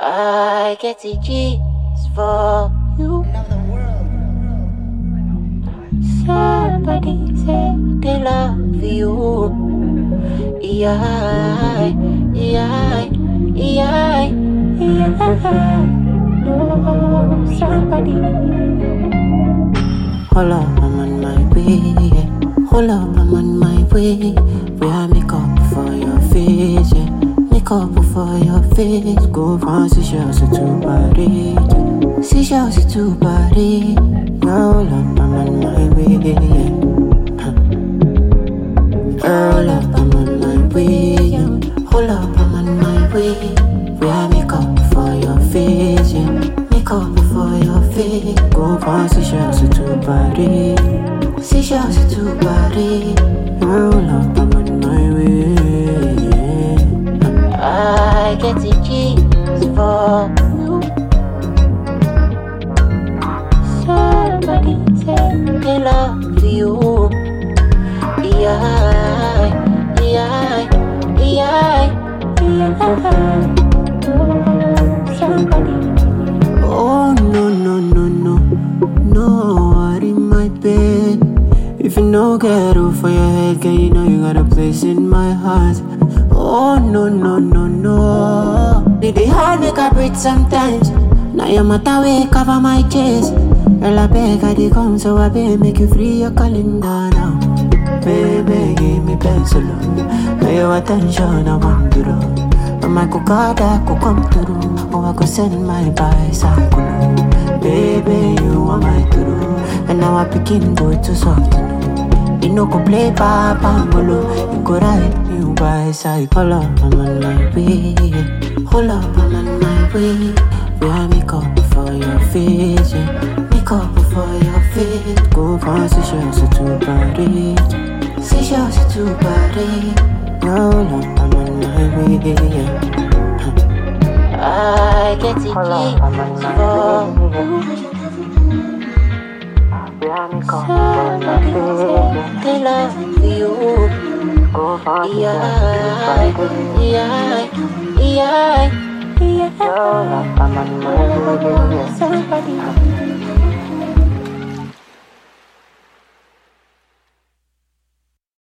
I get the G's for you. Somebody say they love you. Yeah, yeah, yeah, yeah. No, somebody. Hold up, I'm on my way. Hold up, I'm on my way. We have makeup for your face, yeah. Makeup for your face. Go from seashells to Paris. Seashells to Paris. Hold up, I'm on my way, yeah. Hold up, I'm on my way, yeah. Hold up, I'm on my way. We have makeup for your face, yeah. Makeup for your face. Go from seashells to Paris. Seashells to Paris. Hold up, I'm on my way. I get the G's for you. Somebody say they love you. Yeah, yeah, yeah, yeah. Somebody. Oh no, no, no, no, no, I in my bed. If you no get over for your head, girl, you know you got a place in my heart. Oh no, no, no, no. They hard make I breathe sometimes. Now your matter way cover my chest. Girl, I beg I dey come, so I beg make you free your calendar now. Baby, give me pencil. Now your attention I want to do. But my cocada could come through. Oh, I could send my bicycle. Baby, you want my true. And now I begin go to soft. You know go play papa bolo. You go ride you bicycle. Hold up, I'm on my way. Hold up, I'm on my way. We have makeup for your face, yeah. Makeup for your face. Go from seashells to Paris. Seashells to Paris. Hold up, I'm on my way, yeah. I get the G's for you. Somebody say they love you. Yeah, yeah, yeah, yeah. Somebody.